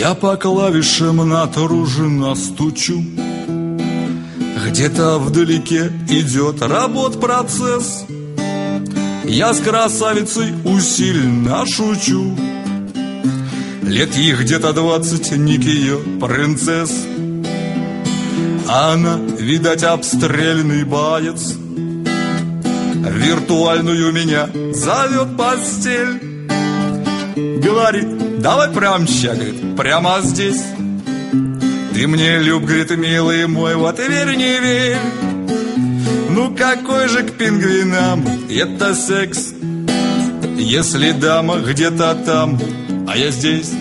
Я по клавишам натруженно стучу. Где-то вдалеке идет работ-процесс. Я с красавицей усиленно шучу. Лет ей где-то 20, ник ее принцесс. Она, видать, обстрельный боец. Виртуальную меня зовет постель. Говорит, давай прямо ща, говорит, прямо здесь. Ты мне, Люб, говорит, милый мой, вот верь, не верь. Ну какой же к пингвинам это секс, если дама где-то там, а я здесь.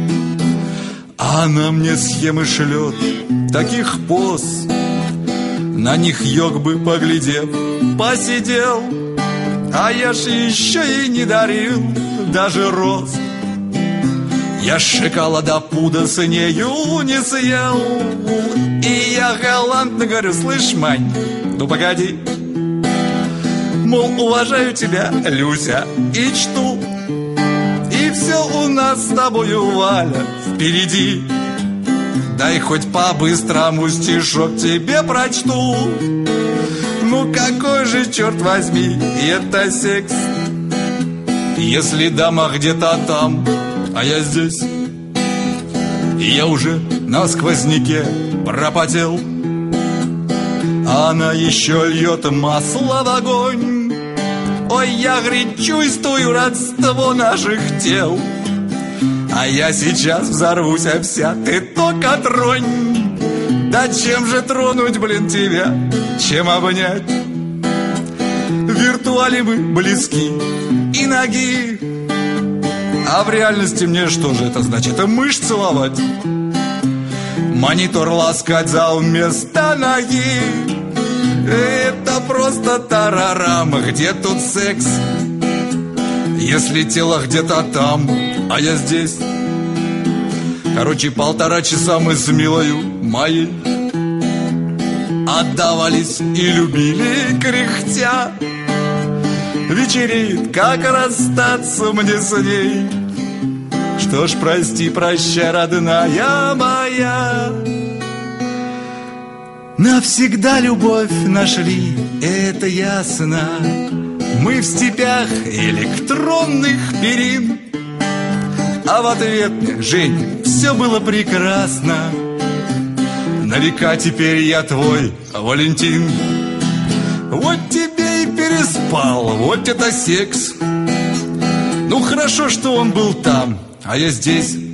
Она мне схемы шлет таких поз. На них йог бы, поглядев, посидел. А я ж еще и не дарил даже роз. Я шоколада пуда с нею не съел. И я галантно говорю, слышь, Мань, ну погоди. Мол, уважаю тебя, Люся, и чту. И все у нас с тобою, Валя, впереди. Дай хоть по-быстрому стишок тебе прочту. Ну какой же, черт возьми, это секс, если дама где-то там, а я здесь. И я уже на сквозняке пропотел. Она еще льет масло в огонь. Ой, я, говорит, чувствую родство наших тел. А я сейчас взорвусь, а вся ты только тронь. Да чем же тронуть, блин, тебя, чем обнять? В виртуале мы близки и ноги, а в реальности мне что же это значит? Мышь целовать, монитор ласкать за вместо ноги. Это просто тарарам, где тут секс, если тело где-то там, а я здесь. Короче, 1,5 часа мы с милою моей отдавались и любили кряхтя. Вечереет, как расстаться мне с ней. Что ж, прости, прощай, родная моя. Навсегда любовь нашли, это ясно. Мы в степях электронных перин. А в ответ мне, Жень, все было прекрасно. На века теперь я твой, Валентин. Вот тебе и переспал, вот это секс. Ну хорошо, что он был там, а я здесь.